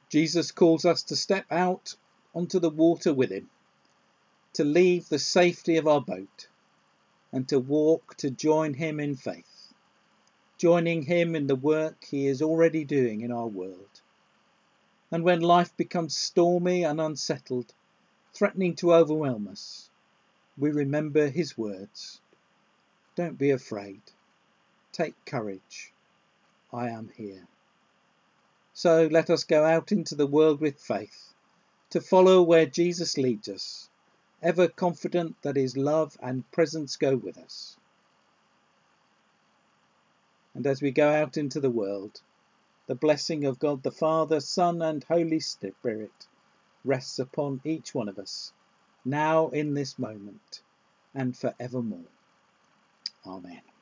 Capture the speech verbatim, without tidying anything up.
Jesus calls us to step out onto the water with him, to leave the safety of our boat, and to walk to join him in faith, joining him in the work he is already doing in our world. And when life becomes stormy and unsettled, threatening to overwhelm us, we remember his words. Don't be afraid. Take courage. I am here. So let us go out into the world with faith, to follow where Jesus leads us, ever confident that his love and presence go with us. And as we go out into the world, the blessing of God the Father, Son and Holy Spirit rests upon each one of us, now in this moment and forevermore. Amen.